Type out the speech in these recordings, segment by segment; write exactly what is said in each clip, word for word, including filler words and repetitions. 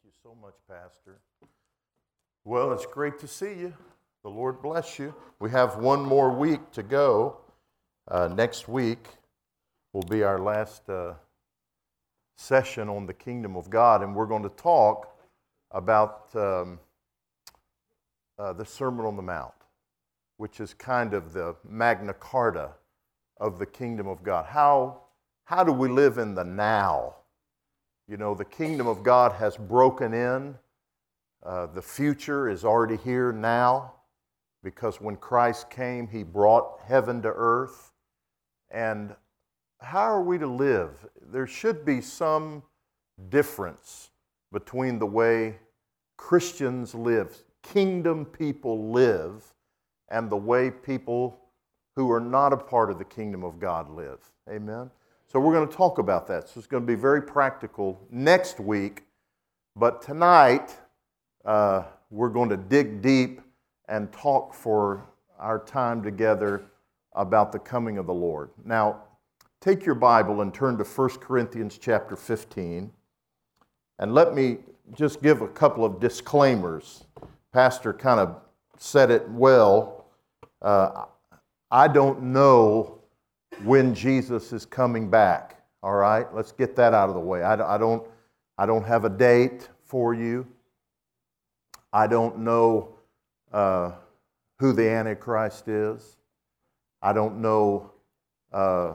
you so much, Pastor. Well, it's great to see you. The Lord bless you. We have one more week to go. Uh, next week will be our last uh, session on the Kingdom of God, and we're going to talk about um, uh, the Sermon on the Mount, which is kind of the Magna Carta of the Kingdom of God. How, how do we live in the now? You know, the Kingdom of God has broken in. Uh, the future is already here now, because when Christ came, He brought heaven to earth. And how are we to live? There should be some difference between the way Christians live, kingdom people live, and the way people who are not a part of the kingdom of God live. Amen? So we're going to talk about that. So it's going to be very practical next week. But tonight, uh, we're going to dig deep and talk for our time together about the coming of the Lord. Now, take your Bible and turn to First Corinthians chapter fifteen. And let me just give a couple of disclaimers. Pastor kind of said it well. Uh, I don't know when Jesus is coming back. All right? Let's get that out of the way. I, I don't, I don't have a date for you. I don't know uh, who the Antichrist is. I don't know uh,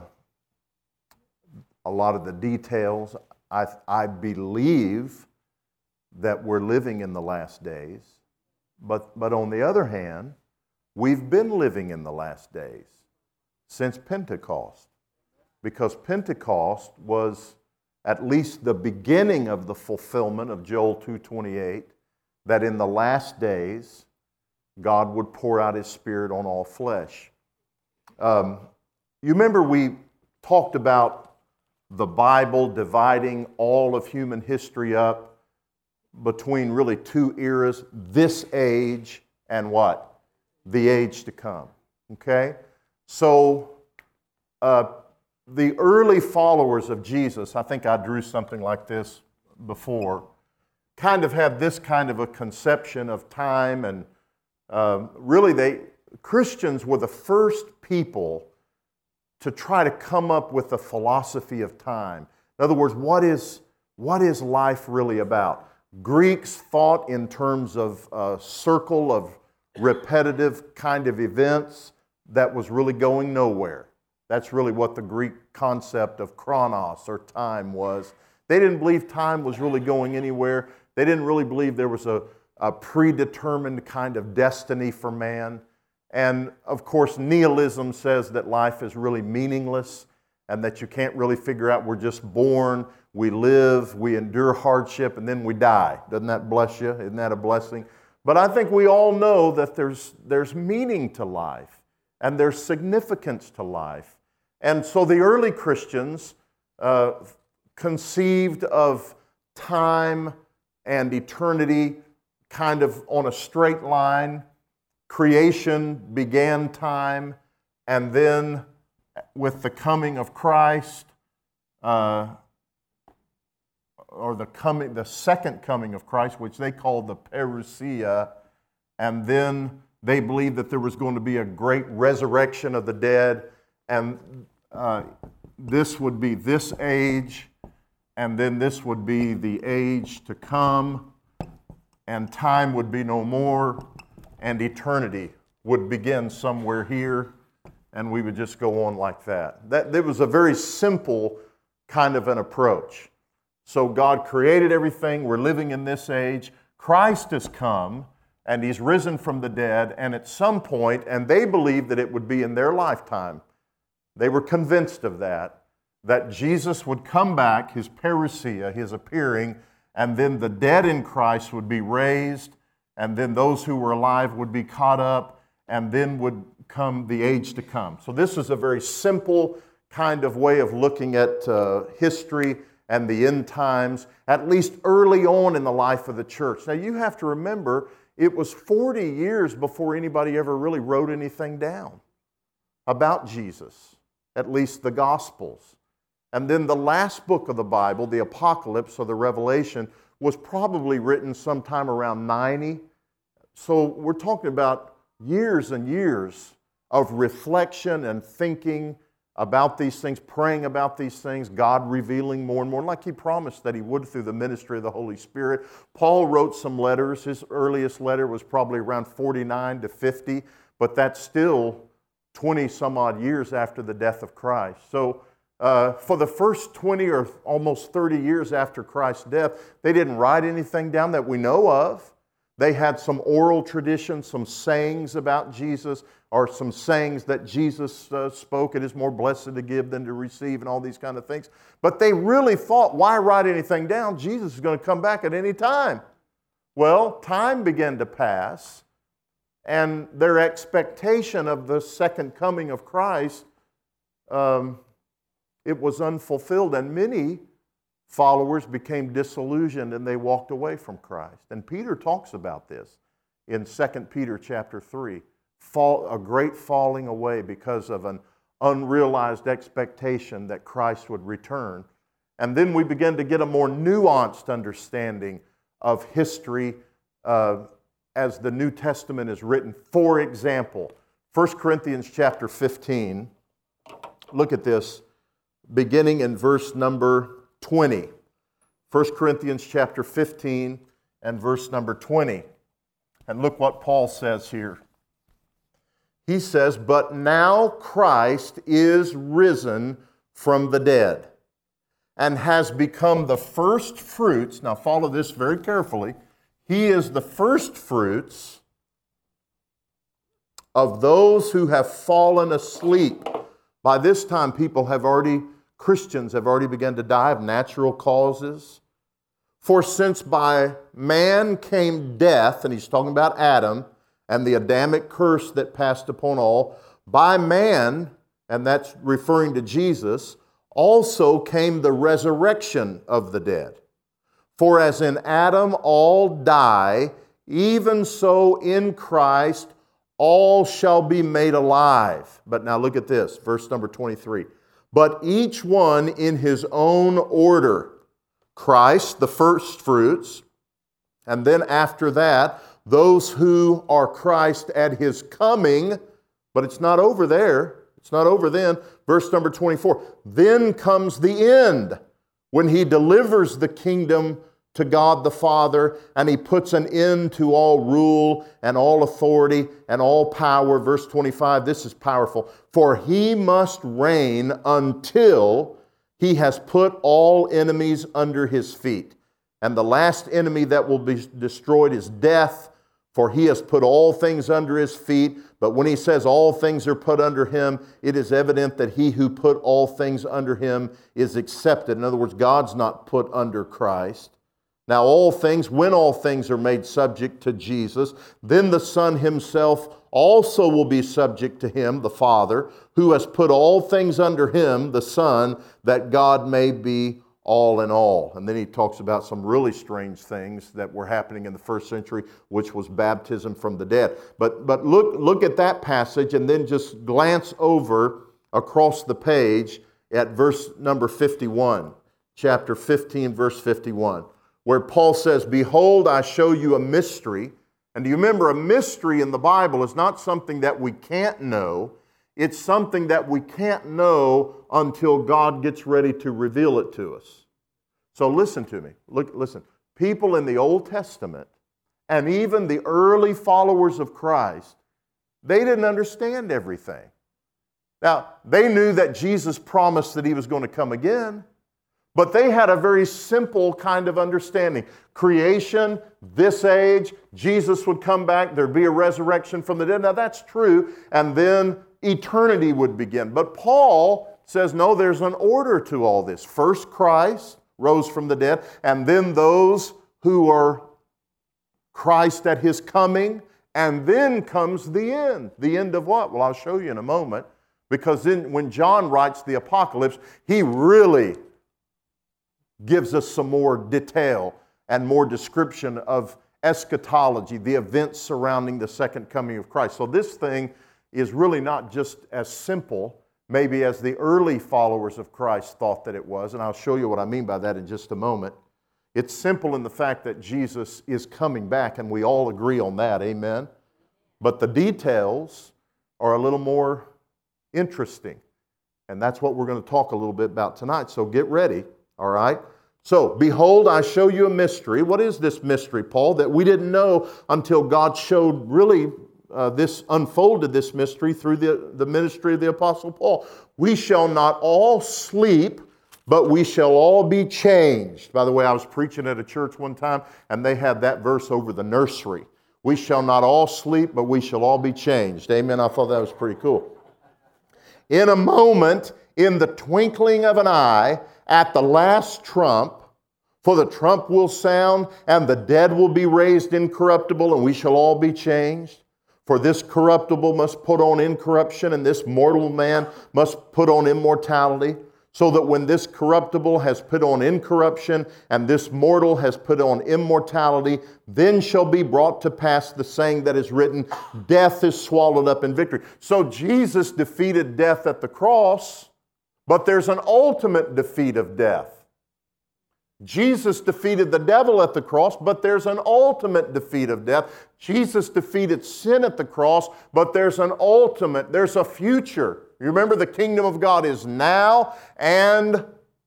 a lot of the details. I, I believe that we're living in the last days. But, but on the other hand, we've been living in the last days since Pentecost. Because Pentecost was at least the beginning of the fulfillment of Joel two twenty-eight, that in the last days, God would pour out His Spirit on all flesh. Um, you remember we talked about the Bible dividing all of human history up between really two eras, this age and what? The age to come. Okay? So, uh, the early followers of Jesus, I think I drew something like this before, kind of had this kind of a conception of time, and uh, really they, Christians were the first people to try to come up with a philosophy of time. In other words, what is, what is life really about? Greeks thought in terms of a circle of repetitive kind of events that was really going nowhere. That's really what the Greek concept of chronos, or time, was. They didn't believe time was really going anywhere. They didn't really believe there was a, a predetermined kind of destiny for man. And of course, nihilism says that life is really meaningless and that you can't really figure out, we're just born, we live, we endure hardship, and then we die. Doesn't that bless you? Isn't that a blessing? But I think we all know that there's, there's meaning to life and there's significance to life. And so the early Christians uh, conceived of time and eternity kind of on a straight line. Creation began time, and then with the coming of Christ, uh, or the coming, the second coming of Christ, which they called the parousia, and then they believed that there was going to be a great resurrection of the dead, and uh, this would be this age, and then this would be the age to come, and time would be no more, and eternity would begin somewhere here, and we would just go on like that. That, that was a very simple kind of an approach. So God created everything. We're living in this age. Christ has come, and He's risen from the dead, and at some point, and they believed that it would be in their lifetime, they were convinced of that, that Jesus would come back, His parousia, His appearing, and then the dead in Christ would be raised, and then those who were alive would be caught up, and then would come the age to come. So this is a very simple kind of way of looking at uh, history and the end times, at least early on in the life of the church. Now you have to remember, it was forty years before anybody ever really wrote anything down about Jesus, at least the Gospels. And then the last book of the Bible, the Apocalypse or the Revelation, was probably written sometime around ninety. So we're talking about years and years of reflection and thinking about these things, praying about these things, God revealing more and more, like He promised that He would through the ministry of the Holy Spirit. Paul wrote some letters. His earliest letter was probably around forty-nine to fifty, but that's still twenty some odd years after the death of Christ. So uh, for the first twenty or almost thirty years after Christ's death, they didn't write anything down that we know of. They had some oral tradition, some sayings about Jesus, or some sayings that Jesus uh, spoke. It is more blessed to give than to receive, and all these kind of things. But they really thought, why write anything down? Jesus is going to come back at any time. Well, time began to pass, and their expectation of the second coming of Christ, um, it was unfulfilled, and many followers became disillusioned and they walked away from Christ. And Peter talks about this in Second Peter chapter three. Fall, a great falling away because of an unrealized expectation that Christ would return. And then we begin to get a more nuanced understanding of history uh, as the New Testament is written. For example, First Corinthians chapter fifteen, look at this, beginning in verse number twenty. First Corinthians chapter fifteen and verse number twenty. And look what Paul says here. He says, "But now Christ is risen from the dead and has become the first fruits." Now follow this very carefully. He is the first fruits of those who have fallen asleep. By this time, people have already Christians have already begun to die of natural causes. "For since by man came death," and he's talking about Adam and the Adamic curse that passed upon all, "by man," and that's referring to Jesus, "also came the resurrection of the dead. For as in Adam all die, even so in Christ all shall be made alive." But now look at this, verse number twenty-three. "But each one in his own order. Christ, the first fruits, and then after that, those who are Christ at His coming." But it's not over there. It's not over then. Verse number twenty-four. "Then comes the end, when He delivers the kingdom to God the Father, and He puts an end to all rule and all authority and all power." Verse twenty-five, this is powerful. "For He must reign until He has put all enemies under His feet. And the last enemy that will be destroyed is death, for He has put all things under His feet." But when He says all things are put under Him, it is evident that He who put all things under Him is accepted. In other words, God's not put under Christ. "Now all things, when all things are made subject to Jesus, then the Son Himself also will be subject to Him, the Father, who has put all things under Him, the Son, that God may be all in all." And then he talks about some really strange things that were happening in the first century, which was baptism from the dead. But, but look, look at that passage and then just glance over across the page at verse number fifty-one, chapter fifteen, verse fifty-one, where Paul says, "Behold, I show you a mystery." And do you remember, a mystery in the Bible is not something that we can't know. It's something that we can't know until God gets ready to reveal it to us. So listen to me. Look, listen. People in the Old Testament, and even the early followers of Christ, they didn't understand everything. Now, they knew that Jesus promised that He was going to come again, but they had a very simple kind of understanding. Creation, this age, Jesus would come back, there'd be a resurrection from the dead. Now that's true, and then eternity would begin. But Paul says, no, there's an order to all this. First Christ rose from the dead, and then those who are Christ at His coming, and then comes the end. The end of what? Well, I'll show you in a moment, because then when John writes the Apocalypse, he really gives us some more detail and more description of eschatology, the events surrounding the second coming of Christ. So this thing is really not just as simple, maybe as the early followers of Christ thought that it was, and I'll show you what I mean by that in just a moment. It's simple in the fact that Jesus is coming back, and we all agree on that, amen? But the details are a little more interesting. And that's what we're going to talk a little bit about tonight. So get ready, all right? So, behold, I show you a mystery. What is this mystery, Paul? That we didn't know until God showed really uh, this, unfolded this mystery through the, the ministry of the Apostle Paul. We shall not all sleep, but we shall all be changed. By the way, I was preaching at a church one time, and they had that verse over the nursery. We shall not all sleep, but we shall all be changed. Amen. I thought that was pretty cool. In a moment, in the twinkling of an eye, at the last trump, for the trump will sound, and the dead will be raised incorruptible, and we shall all be changed. For this corruptible must put on incorruption, and this mortal man must put on immortality. So that when this corruptible has put on incorruption, and this mortal has put on immortality, then shall be brought to pass the saying that is written, death is swallowed up in victory. So Jesus defeated death at the cross, but there's an ultimate defeat of death. Jesus defeated the devil at the cross, but there's an ultimate defeat of death. Jesus defeated sin at the cross, but there's an ultimate, there's a future. You remember, the kingdom of God is now and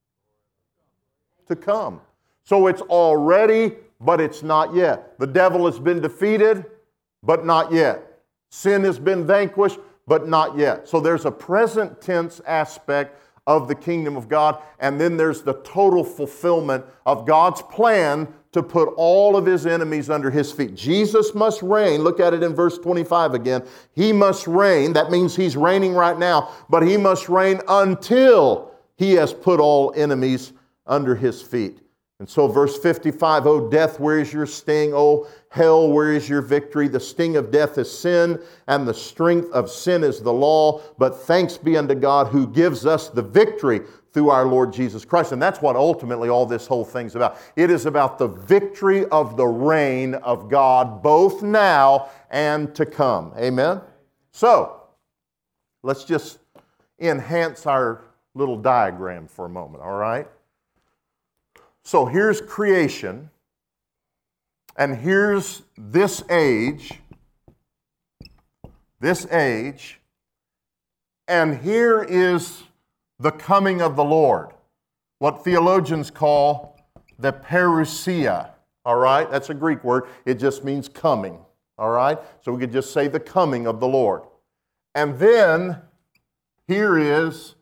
to come. So it's already, but it's not yet. The devil has been defeated, but not yet. Sin has been vanquished, but not yet. So there's a present tense aspect of the kingdom of God, and then there's the total fulfillment of God's plan to put all of His enemies under His feet. Jesus must reign. Look at it in verse twenty-five again. He must reign. That means He's reigning right now, but He must reign until He has put all enemies under His feet. And so verse fifty-five, O death, where is your sting? O hell, where is your victory? The sting of death is sin, and the strength of sin is the law. But thanks be unto God who gives us the victory through our Lord Jesus Christ. And that's what ultimately all this whole thing's about. It is about the victory of the reign of God, both now and to come. Amen? So, let's just enhance our little diagram for a moment, all right? So here's creation, and here's this age, this age, and here is the coming of the Lord, what theologians call the parousia, all right? That's a Greek word. It just means coming, all right? So we could just say the coming of the Lord. And then here is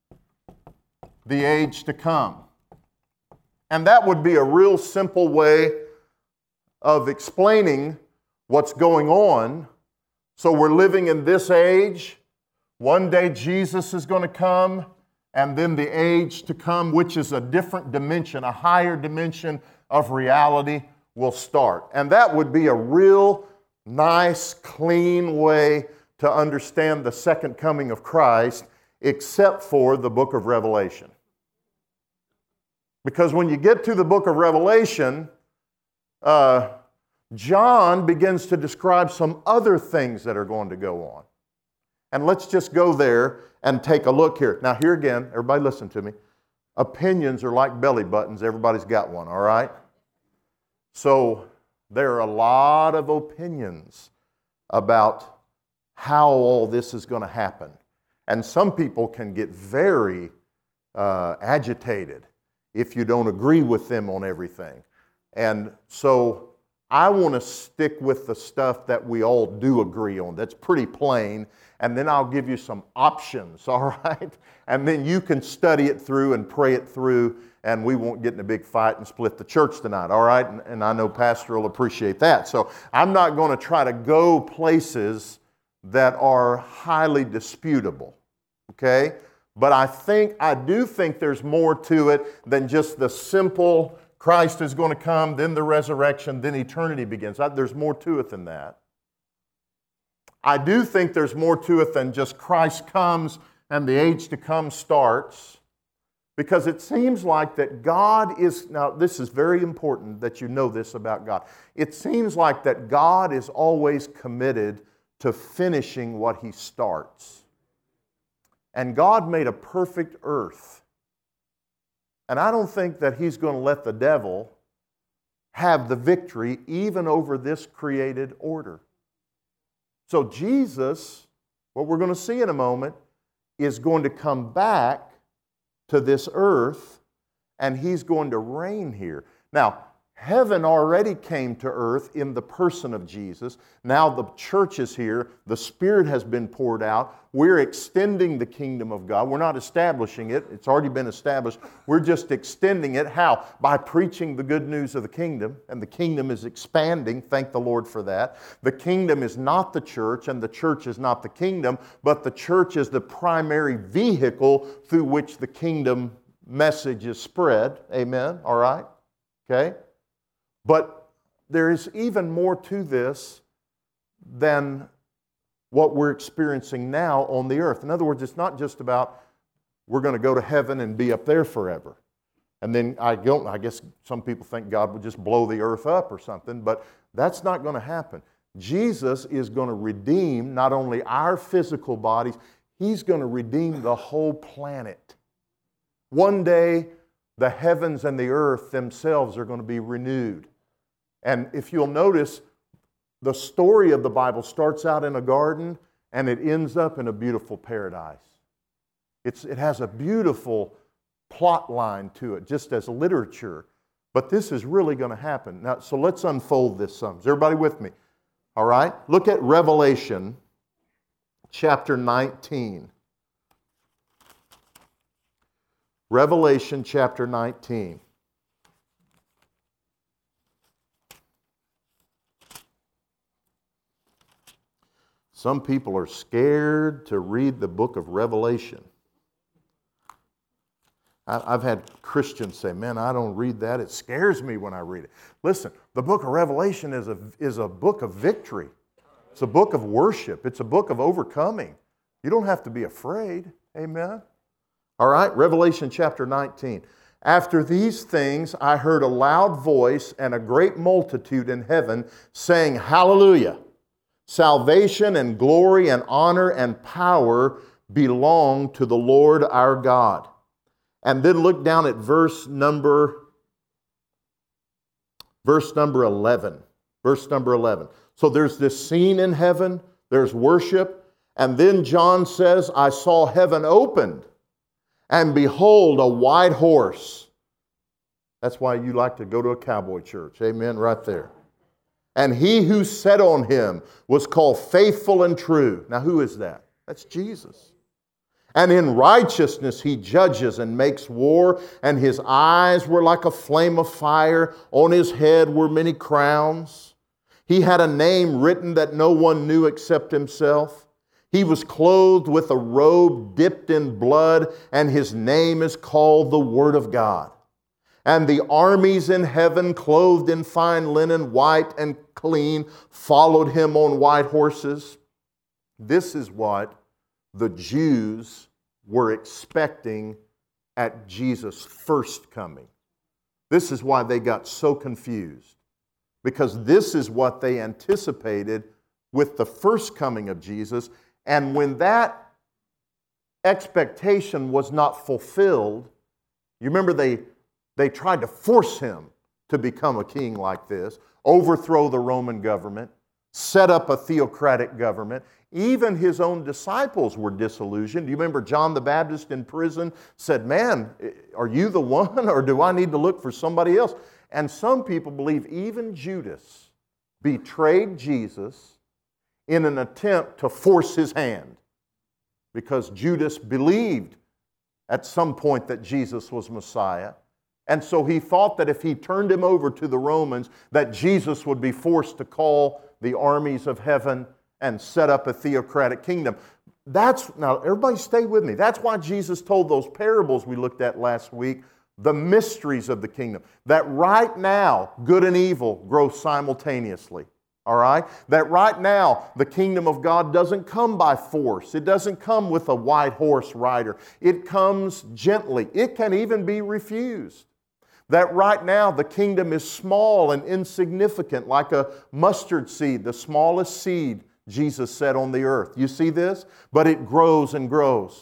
the age to come. And that would be a real simple way of explaining what's going on. So we're living in this age. One day Jesus is going to come, and then the age to come, which is a different dimension, a higher dimension of reality, will start. And that would be a real nice, clean way to understand the second coming of Christ, except for the book of Revelation. Because when you get to the book of Revelation, uh, John begins to describe some other things that are going to go on. And let's just go there and take a look here. Now here again, everybody listen to me. Opinions are like belly buttons. Everybody's got one, all right? So there are a lot of opinions about how all this is going to happen. And some people can get very uh, agitated if you don't agree with them on everything. And so I want to stick with the stuff that we all do agree on. That's pretty plain. And then I'll give you some options, all right? And then you can study it through and pray it through, and we won't get in a big fight and split the church tonight, all right? And, and I know Pastor will appreciate that. So I'm not going to try to go places that are highly disputable, okay? But I think, I do think there's more to it than just the simple Christ is going to come, then the resurrection, then eternity begins. There's more to it than that. I do think there's more to it than just Christ comes and the age to come starts, because it seems like that God is, now this is very important that you know this about God. It seems like that God is always committed to finishing what He starts. And God made a perfect earth. And I don't think that He's going to let the devil have the victory even over this created order. So Jesus, what we're going to see in a moment, is going to come back to this earth, and He's going to reign here. Now, heaven already came to earth in the person of Jesus. Now the church is here. The Spirit has been poured out. We're extending the kingdom of God. We're not establishing it. It's already been established. We're just extending it. How? By preaching the good news of the kingdom. And the kingdom is expanding. Thank the Lord for that. The kingdom is not the church, and the church is not the kingdom, but the church is the primary vehicle through which the kingdom message is spread. Amen? All right? Okay? But there is even more to this than what we're experiencing now on the earth. In other words, it's not just about we're going to go to heaven and be up there forever. And then I don't, I guess some people think God would just blow the earth up or something, but that's not going to happen. Jesus is going to redeem not only our physical bodies, He's going to redeem the whole planet. One day, the heavens and the earth themselves are going to be renewed. And if you'll notice, the story of the Bible starts out in a garden and it ends up in a beautiful paradise. It's, it has a beautiful plot line to it, just as literature. But this is really going to happen. Now, so let's unfold this some. Is everybody with me? All right? Look at Revelation chapter nineteen. Revelation chapter nineteen. Some people are scared to read the book of Revelation. I've had Christians say, man, I don't read that. It scares me when I read it. Listen, the book of Revelation is a, is a book of victory. It's a book of worship. It's a book of overcoming. You don't have to be afraid. Amen? All right, Revelation chapter nineteen. After these things, I heard a loud voice and a great multitude in heaven saying, Hallelujah! Salvation and glory and honor and power belong to the Lord our God. And then look down at verse number, verse number eleven. Verse number eleven. So there's this scene in heaven, there's worship, and then John says, I saw heaven opened, and behold, a white horse. That's why you like to go to a cowboy church. Amen, right there. And he who sat on him was called Faithful and True. Now who is that? That's Jesus. And in righteousness he judges and makes war, and his eyes were like a flame of fire. On his head were many crowns. He had a name written that no one knew except himself. He was clothed with a robe dipped in blood, and his name is called the Word of God. And the armies in heaven, clothed in fine linen, white and clean, followed him on white horses. This is what the Jews were expecting at Jesus' first coming. This is why they got so confused, because this is what they anticipated with the first coming of Jesus. And when that expectation was not fulfilled, you remember they, they tried to force him to become a king like this, overthrow the Roman government, set up a theocratic government. Even his own disciples were disillusioned. Do you remember John the Baptist in prison said, man, are you the one, or do I need to look for somebody else? And some people believe even Judas betrayed Jesus in an attempt to force his hand, because Judas believed at some point that Jesus was Messiah. And so he thought that if he turned him over to the Romans, that Jesus would be forced to call the armies of heaven and set up a theocratic kingdom. That's, now everybody stay with me. That's why Jesus told those parables we looked at last week, the mysteries of the kingdom. That right now, good and evil grow simultaneously. All right? That right now, the kingdom of God doesn't come by force. It doesn't come with a white horse rider. It comes gently. It can even be refused. That right now, the kingdom is small and insignificant, like a mustard seed, the smallest seed, Jesus said, on the earth. You see this? But it grows and grows.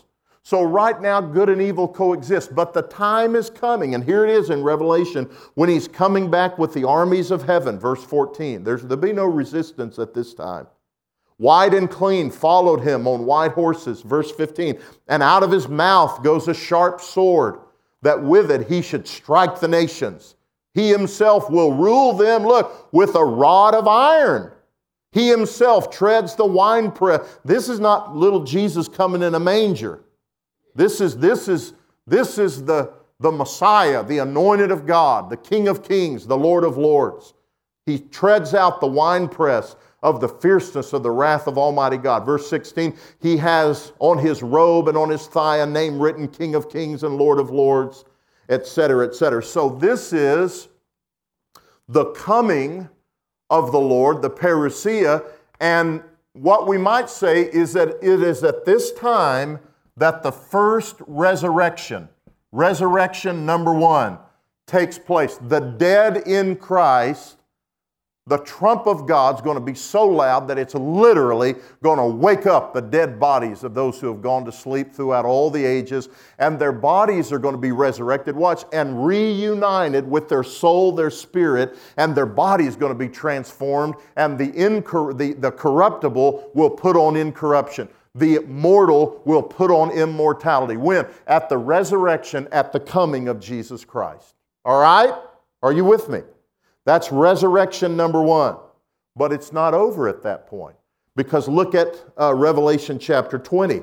So right now, good and evil coexist. But the time is coming, and here it is in Revelation, when He's coming back with the armies of heaven. Verse fourteen. There's, there'll be no resistance at this time. White and clean followed Him on white horses. Verse fifteen. And out of His mouth goes a sharp sword, that with it He should strike the nations. He Himself will rule them, look, with a rod of iron. He Himself treads the winepress. This is not little Jesus coming in a manger. This is, this is, this is the, the Messiah, the anointed of God, the King of kings, the Lord of lords. He treads out the winepress of the fierceness of the wrath of Almighty God. Verse sixteen, He has on His robe and on His thigh a name written, King of kings and Lord of lords, et cetera, et cetera. So this is the coming of the Lord, the parousia, and what we might say is that it is at this time that the first resurrection, resurrection number one, takes place. The dead in Christ, the trump of God's going to be so loud that it's literally going to wake up the dead bodies of those who have gone to sleep throughout all the ages, and their bodies are going to be resurrected, watch, and reunited with their soul, their spirit, and their body is going to be transformed, and the, incor- the, the corruptible will put on incorruption. The mortal will put on immortality. When? At the resurrection, at the coming of Jesus Christ. All right? Are you with me? That's resurrection number one. But it's not over at that point. Because look at uh, Revelation chapter twenty.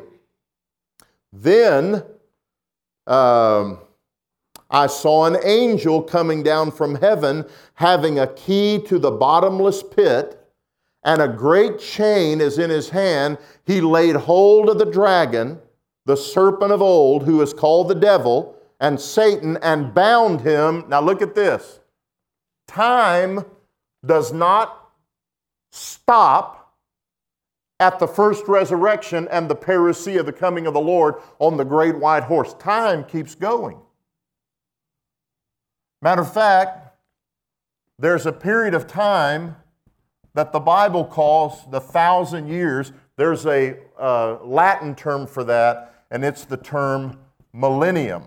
Then um, I saw an angel coming down from heaven, having a key to the bottomless pit, and a great chain is in his hand. He laid hold of the dragon, the serpent of old, who is called the devil, and Satan, and bound him. Now look at this. Time does not stop at the first resurrection and the parousia, the coming of the Lord on the great white horse. Time keeps going. Matter of fact, there's a period of time that the Bible calls the thousand years. There's a uh, Latin term for that, and it's the term millennium.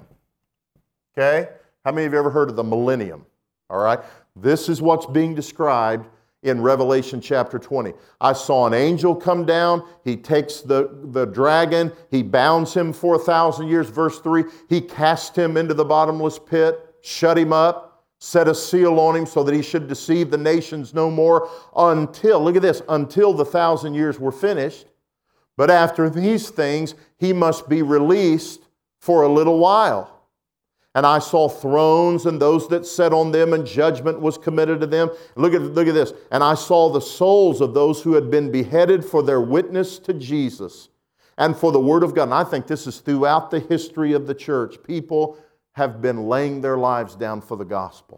Okay? How many of you ever heard of the millennium? All right? This is what's being described in Revelation chapter twenty. I saw an angel come down. He takes the, the dragon. He bounds him for a thousand years. Verse three, he cast him into the bottomless pit, shut him up, set a seal on him so that he should deceive the nations no more until, look at this, until the thousand years were finished. But after these things, he must be released for a little while. And I saw thrones and those that sat on them, and judgment was committed to them. Look at, look at this. And I saw the souls of those who had been beheaded for their witness to Jesus and for the Word of God. And I think this is throughout the history of the church. People have been laying their lives down for the gospel.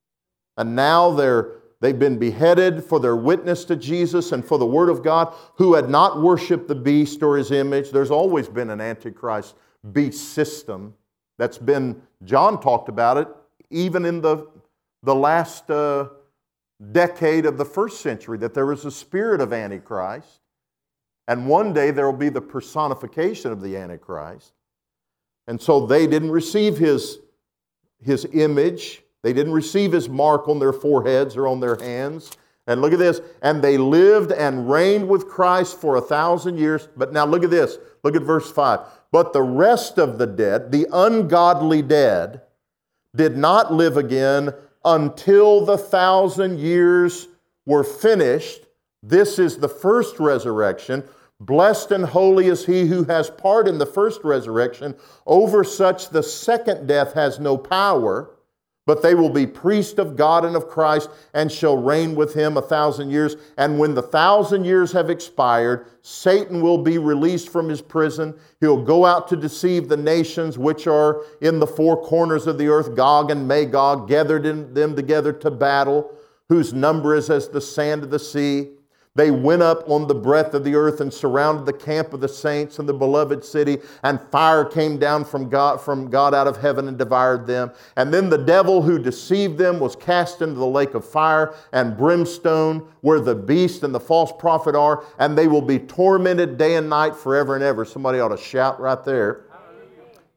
And now they're, they've been beheaded for their witness to Jesus and for the Word of God, who had not worshiped the beast or his image. There's always been an Antichrist beast system. That's been, John talked about it, even in the, the last uh, decade of the first century, that there was a spirit of Antichrist. And one day there will be the personification of the Antichrist. And so they didn't receive his, his image. They didn't receive his mark on their foreheads or on their hands. And look at this. And they lived and reigned with Christ for a thousand years. But now look at this. Look at verse five. But the rest of the dead, the ungodly dead, did not live again until the thousand years were finished. This is the first resurrection. Blessed and holy is he who has part in the first resurrection. Over such the second death has no power, but they will be priests of God and of Christ, and shall reign with him a thousand years. And when the thousand years have expired, Satan will be released from his prison. He'll go out to deceive the nations which are in the four corners of the earth, Gog and Magog, gathered in them together to battle, whose number is as the sand of the sea. They went up on the breadth of the earth and surrounded the camp of the saints and the beloved city, and fire came down from God, from God out of heaven and devoured them. And then the devil who deceived them was cast into the lake of fire and brimstone, where the beast and the false prophet are, and they will be tormented day and night forever and ever. Somebody ought to shout right there.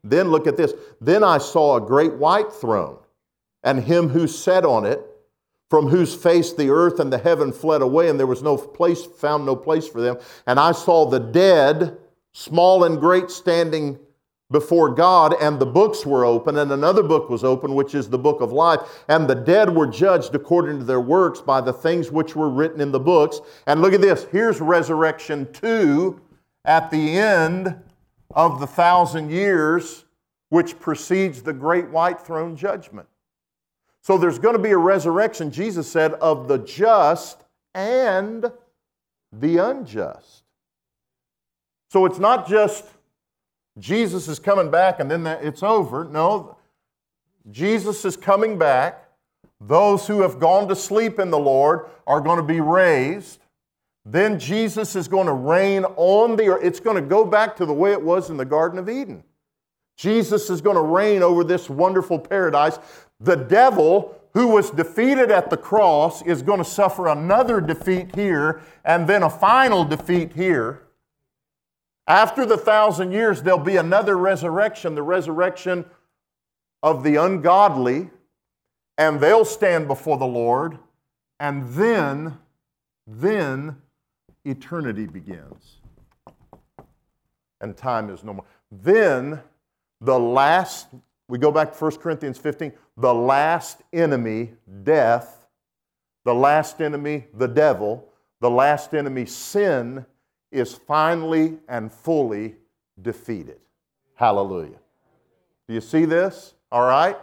then look at this. Then I saw a great white throne, and him who sat on it, from whose face the earth and the heaven fled away, and there was no place, found no place for them. And I saw the dead, small and great, standing before God, and the books were open, and another book was open, which is the book of life. And the dead were judged according to their works by the things which were written in the books. And look at this. Here's resurrection two at the end of the thousand years, which precedes the great white throne judgment. So there's going to be a resurrection, Jesus said, of the just and the unjust. So it's not just Jesus is coming back and then it's over. No, Jesus is coming back. Those who have gone to sleep in the Lord are going to be raised. Then Jesus is going to reign on the earth. It's going to go back to the way it was in the Garden of Eden. Jesus is going to reign over this wonderful paradise. The devil, who was defeated at the cross, is going to suffer another defeat here and then a final defeat here. After the thousand years, there'll be another resurrection, the resurrection of the ungodly, and they'll stand before the Lord, and then, then eternity begins. And time is no more. Then the last, we go back to First Corinthians fifteen, the last enemy, death, the last enemy, the devil, the last enemy, sin, is finally and fully defeated. Hallelujah. Do you see this? All right?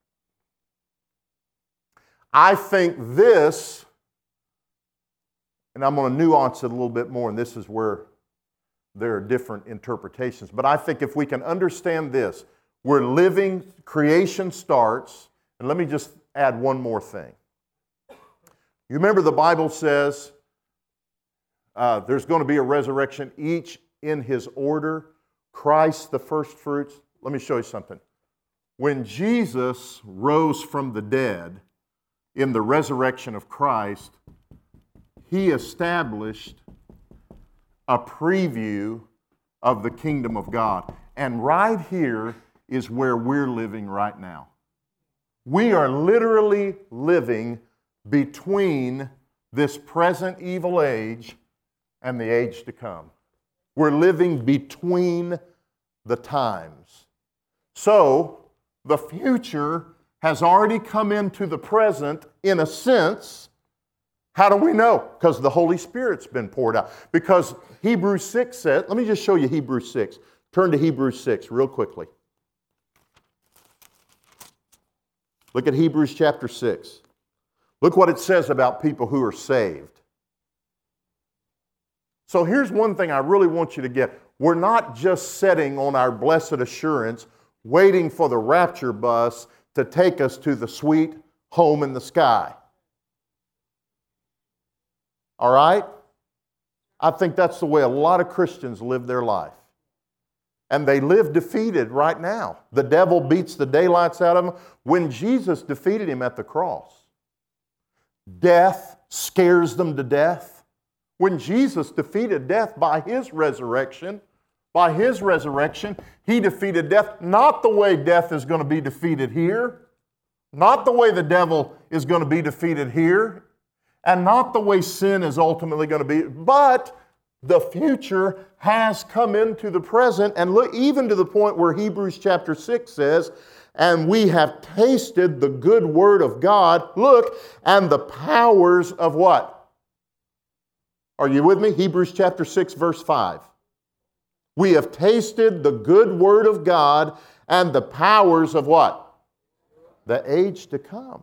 I think this, and I'm going to nuance it a little bit more, and this is where there are different interpretations, but I think if we can understand this, we're living, creation starts, and let me just add one more thing. You remember the Bible says uh, there's going to be a resurrection, each in his order. Christ, the first fruits. Let me show you something. When Jesus rose from the dead in the resurrection of Christ, he established a preview of the kingdom of God. And right here is where we're living right now. We are literally living between this present evil age and the age to come. We're living between the times. So, the future has already come into the present in a sense. How do we know? Because the Holy Spirit's been poured out. Because Hebrews six says, let me just show you Hebrews six. Turn to Hebrews six real quickly. Look at Hebrews chapter six. Look what it says about people who are saved. So here's one thing I really want you to get. We're not just sitting on our blessed assurance, waiting for the rapture bus to take us to the sweet home in the sky. All right? I think that's the way a lot of Christians live their life. And they live defeated right now. The devil beats the daylights out of them. When Jesus defeated him at the cross, death scares them to death. When Jesus defeated death by his resurrection, by his resurrection, he defeated death, not the way death is going to be defeated here, not the way the devil is going to be defeated here, and not the way sin is ultimately going to be, but the future has come into the present, and look, even to the point where Hebrews chapter six says, and we have tasted the good word of God, look, and the powers of what? Are you with me? Hebrews chapter six, verse five. We have tasted the good word of God and the powers of what? The age to come.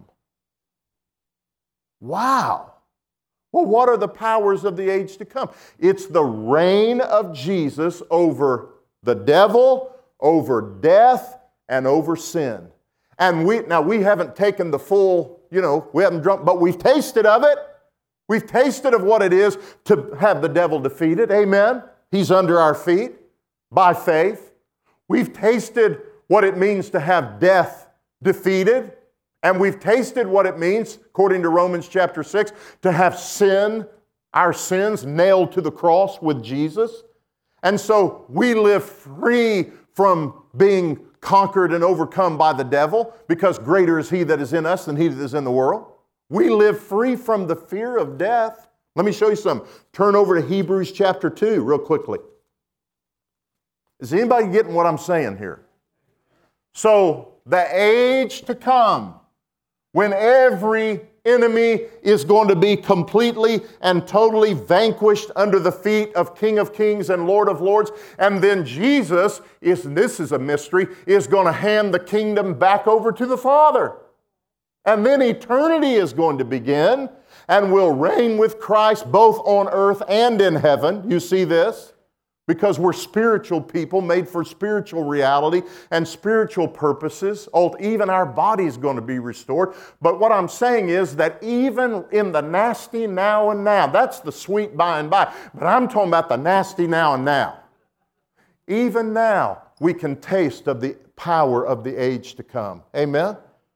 Wow. Well, what are the powers of the age to come? It's the reign of Jesus over the devil, over death, and over sin. And we now we haven't taken the full, you know, we haven't drunk, but we've tasted of it. We've tasted of what it is to have the devil defeated. Amen. He's under our feet by faith. We've tasted what it means to have death defeated. And we've tasted what it means, according to Romans chapter six, to have sin, our sins, nailed to the cross with Jesus. And so we live free from being conquered and overcome by the devil, because greater is he that is in us than he that is in the world. We live free from the fear of death. Let me show you something. Turn over to Hebrews chapter two real quickly. Is anybody getting what I'm saying here? So, the age to come, when every enemy is going to be completely and totally vanquished under the feet of King of Kings and Lord of Lords, and then Jesus is, and this is a mystery, is going to hand the kingdom back over to the Father. And then eternity is going to begin, and we'll reign with Christ both on earth and in heaven. You see this? Because we're spiritual people made for spiritual reality and spiritual purposes. Even our body is going to be restored. But what I'm saying is that even in the nasty now and now, that's the sweet by and by, but I'm talking about the nasty now and now. Even now, we can taste of the power of the age to come. Amen?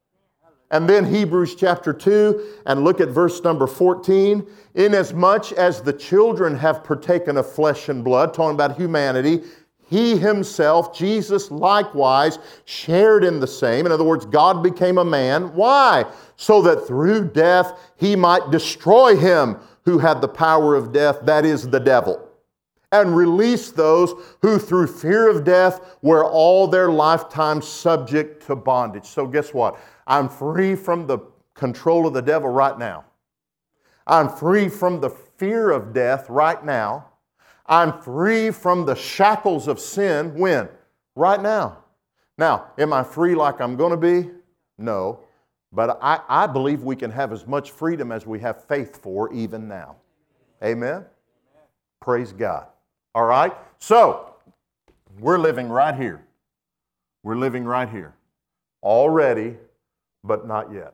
And then Hebrews chapter two, and look at verse number fourteen. Inasmuch as the children have partaken of flesh and blood, talking about humanity, He Himself, Jesus, likewise shared in the same. In other words, God became a man. Why? So that through death He might destroy him who had the power of death, that is, the devil, and release those who through fear of death were all their lifetime subject to bondage. So guess what? I'm free from the control of the devil right now. I'm free from the fear of death right now. I'm free from the shackles of sin. When? Right now. Now, am I free like I'm going to be? No. But I, I believe we can have as much freedom as we have faith for even now. Amen? Praise God. All right? So, we're living right here. We're living right here. Already, but not yet.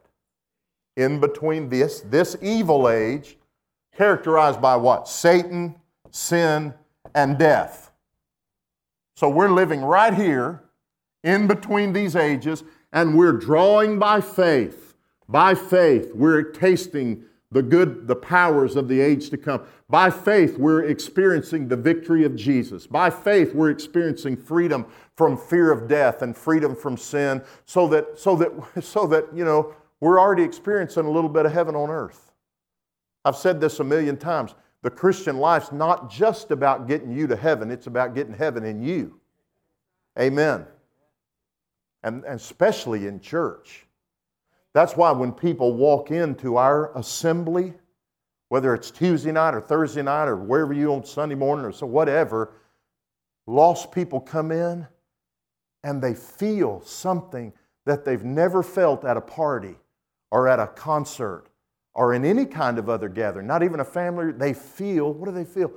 In between this, this evil age, characterized by what? Satan, sin, and death. So we're living right here, in between these ages, and we're drawing by faith. By faith, we're tasting the good, the powers of the age to come. By faith, we're experiencing the victory of Jesus. By faith, we're experiencing freedom from fear of death and freedom from sin, so that, so that, so that, you know, we're already experiencing a little bit of heaven on earth. I've said this a million times. The Christian life's not just about getting you to heaven, it's about getting heaven in you. Amen. And, and especially in church. That's why when people walk into our assembly, whether it's Tuesday night or Thursday night or wherever you on Sunday morning or so whatever, lost people come in and they feel something that they've never felt at a party or at a concert or in any kind of other gathering, not even a family. They feel, what do they feel?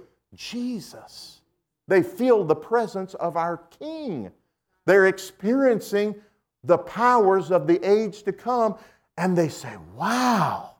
Jesus. They feel the presence of our King. They're experiencing the powers of the age to come, and they say, wow,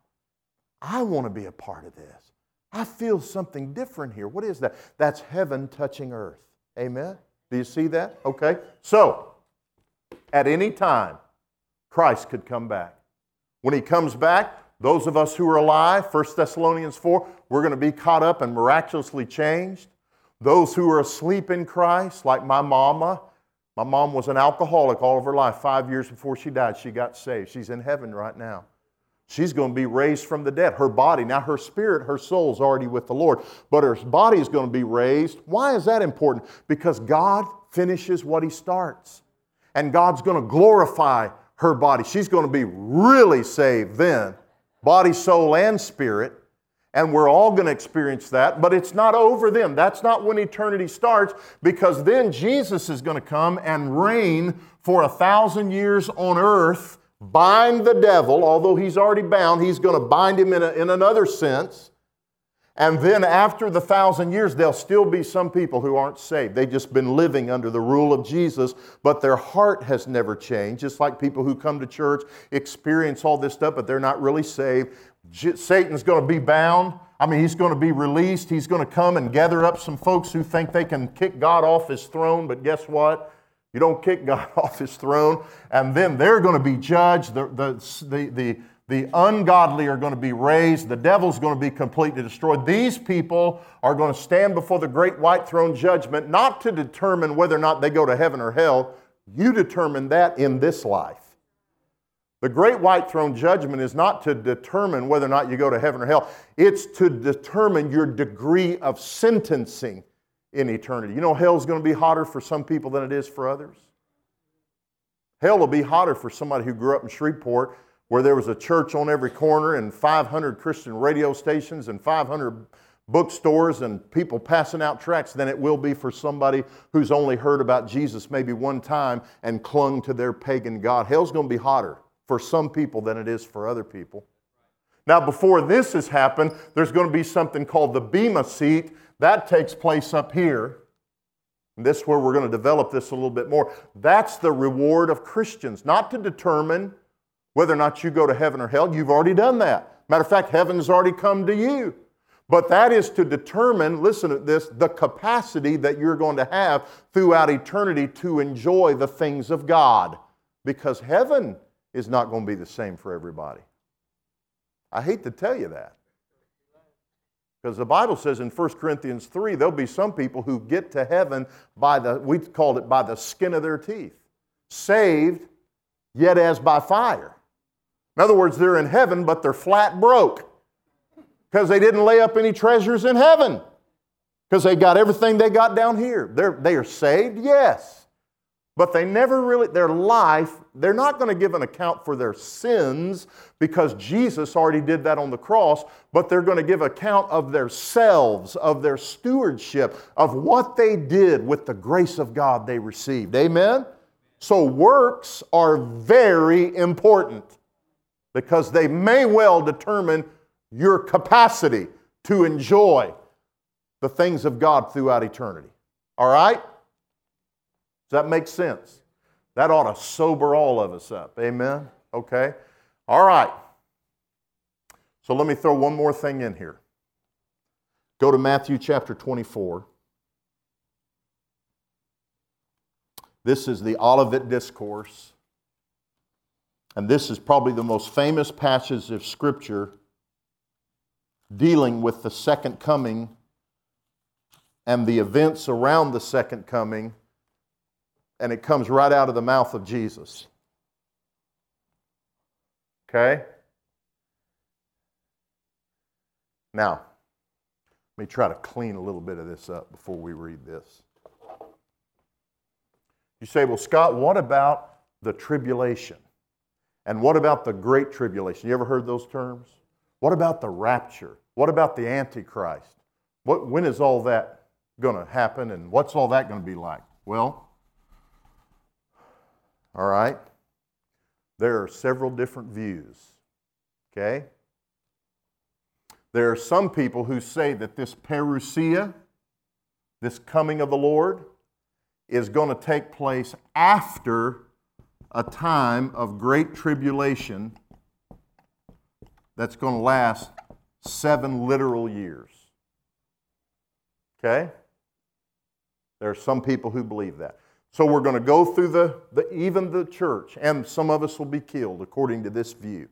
I want to be a part of this. I feel something different here. What is that? That's heaven touching earth. Amen? Do you see that? Okay. So, at any time, Christ could come back. When He comes back, those of us who are alive, First Thessalonians four, we're going to be caught up and miraculously changed. Those who are asleep in Christ, like my mama, my mom was an alcoholic all of her life. Five years before she died, she got saved. She's in heaven right now. She's going to be raised from the dead. Her body, now her spirit, her soul's already with the Lord, but her body is going to be raised. Why is that important? Because God finishes what He starts. And God's going to glorify her body. She's going to be really saved then, body, soul, and spirit. And we're all going to experience that, but it's not over then. That's not when eternity starts, because then Jesus is going to come and reign for a thousand years on earth, bind the devil. Although he's already bound, He's going to bind him in, a, in another sense. And then after the thousand years, there'll still be some people who aren't saved. They've just been living under the rule of Jesus, but their heart has never changed. Just like people who come to church, experience all this stuff, but they're not really saved. Satan's going to be bound. I mean, he's going to be released. He's going to come and gather up some folks who think they can kick God off His throne, but guess what? You don't kick God off His throne. And then they're going to be judged. The, the, the, the, The ungodly are going to be raised. The devil's going to be completely destroyed. These people are going to stand before the great white throne judgment, not to determine whether or not they go to heaven or hell. You determine that in this life. The great white throne judgment is not to determine whether or not you go to heaven or hell. It's to determine your degree of sentencing in eternity. You know, hell's going to be hotter for some people than it is for others. Hell will be hotter for somebody who grew up in Shreveport, where there was a church on every corner and five hundred Christian radio stations and five hundred bookstores and people passing out tracts, than it will be for somebody who's only heard about Jesus maybe one time and clung to their pagan god. Hell's going to be hotter for some people than it is for other people. Now, before this has happened, there's going to be something called the Bema seat. That takes place up here. And this is where we're going to develop this a little bit more. That's the reward of Christians, not to determine whether or not you go to heaven or hell. You've already done that. Matter of fact, heaven's already come to you. But that is to determine, listen to this, the capacity that you're going to have throughout eternity to enjoy the things of God. Because heaven is not going to be the same for everybody. I hate to tell you that. Because the Bible says in First Corinthians three, there'll be some people who get to heaven by the, we called it by the skin of their teeth. Saved, yet as by fire. In other words, they're in heaven, but they're flat broke. Because they didn't lay up any treasures in heaven. Because they got everything they got down here. They're, they are saved, yes. But they never really, their life, they're not going to give an account for their sins because Jesus already did that on the cross, but they're going to give account of their selves, of their stewardship, of what they did with the grace of God they received. Amen? So works are very important because they may well determine your capacity to enjoy the things of God throughout eternity. All right? Does that make sense? That ought to sober all of us up. Amen? Okay? All right. So let me throw one more thing in here. Go to Matthew chapter twenty-four. This is the Olivet Discourse. And this is probably the most famous passage of Scripture dealing with the second coming and the events around the second coming. And it comes right out of the mouth of Jesus. Okay? Now, let me try to clean a little bit of this up before we read this. You say, well, Scott, what about the tribulation? And what about the great tribulation? You ever heard those terms? What about the rapture? What about the Antichrist? What, when is all that going to happen, and what's all that going to be like? Well, all right, there are several different views, okay? There are some people who say that this parousia, this coming of the Lord, is going to take place after a time of great tribulation that's going to last seven literal years. Okay? There are some people who believe that. So we're going to go through the, the even the church, and some of us will be killed according to this view.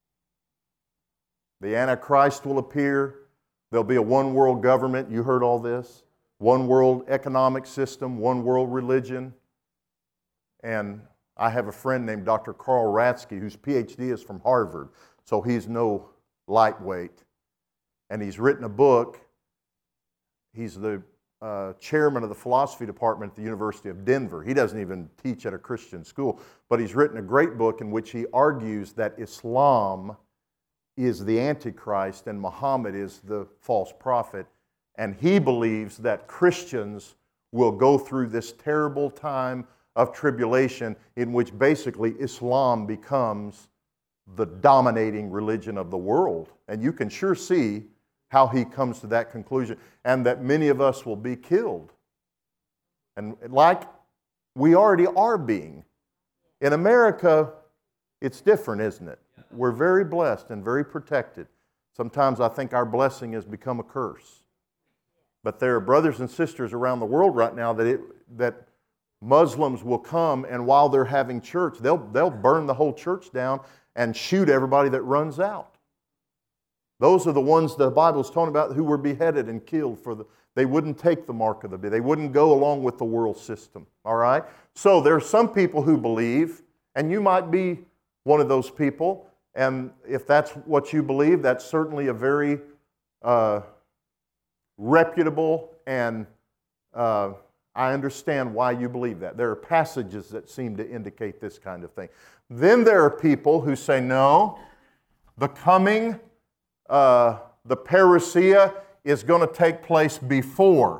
The Antichrist will appear. There'll be a one world government. You heard all this. One world economic system, one world religion. And I have a friend named Doctor Carl Ratsky, whose P H D is from Harvard, so he's no lightweight. And he's written a book. He's the uh, chairman of the philosophy department at the University of Denver. He doesn't even teach at a Christian school, but he's written a great book in which he argues that Islam is the Antichrist and Muhammad is the false prophet. And he believes that Christians will go through this terrible time of tribulation in which basically Islam becomes the dominating religion of the world. And you can sure see how he comes to that conclusion, and that many of us will be killed. And like we already are being. In America, it's different, isn't it? We're very blessed and very protected. Sometimes I think our blessing has become a curse. But there are brothers and sisters around the world right now that it, that Muslims will come, and while they're having church, they'll, they'll burn the whole church down, and shoot everybody that runs out. Those are the ones the Bible's talking about who were beheaded and killed for the, they wouldn't take the mark of the beast. They wouldn't go along with the world system, all right? So there are some people who believe, and you might be one of those people, and if that's what you believe, that's certainly a very uh, reputable, and uh, I understand why you believe that. There are passages that seem to indicate this kind of thing. Then there are people who say, no, the coming, uh, the parousia is going to take place before.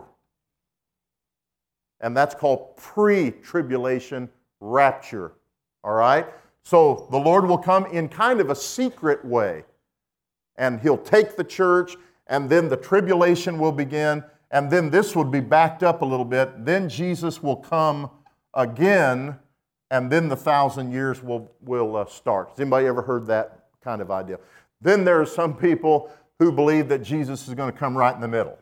And that's called pre-tribulation rapture. All right? So the Lord will come in kind of a secret way. And He'll take the church, and then the tribulation will begin, and then this would be backed up a little bit. Then Jesus will come again, and then the thousand years will, will uh, start. Has anybody ever heard that kind of idea? Then there are some people who believe that Jesus is going to come right in the middle.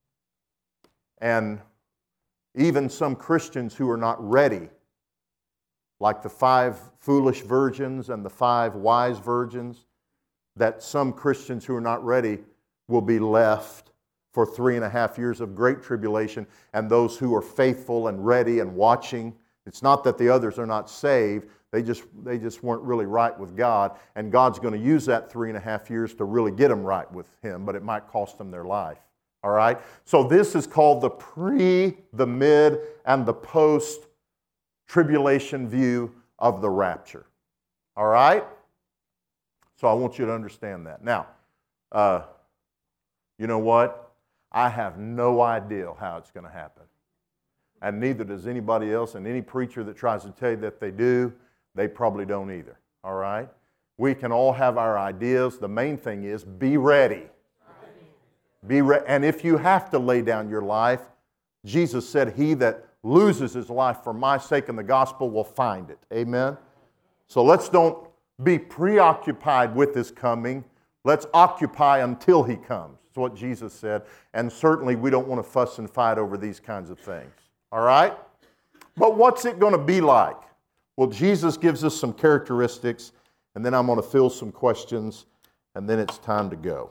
And even some Christians who are not ready, like the five foolish virgins and the five wise virgins, that some Christians who are not ready will be left for three and a half years of great tribulation, and those who are faithful and ready and watching. It's not that the others are not saved, they just, they just weren't really right with God, and God's going to use that three and a half years to really get them right with Him, but it might cost them their life. All right? So this is called the pre, the mid, and the post-tribulation view of the rapture. All right? So I want you to understand that. Now, uh, you know what? I have no idea how it's going to happen. And neither does anybody else, and any preacher that tries to tell you that they do, they probably don't either. All right? We can all have our ideas. The main thing is be ready. Be re- and if you have to lay down your life, Jesus said, he that loses his life for my sake and the gospel will find it. Amen? So let's don't be preoccupied with his coming. Let's occupy until he comes. That's what Jesus said. And certainly we don't want to fuss and fight over these kinds of things. All right? But what's it going to be like? Well, Jesus gives us some characteristics, and then I'm going to fill some questions, and then it's time to go.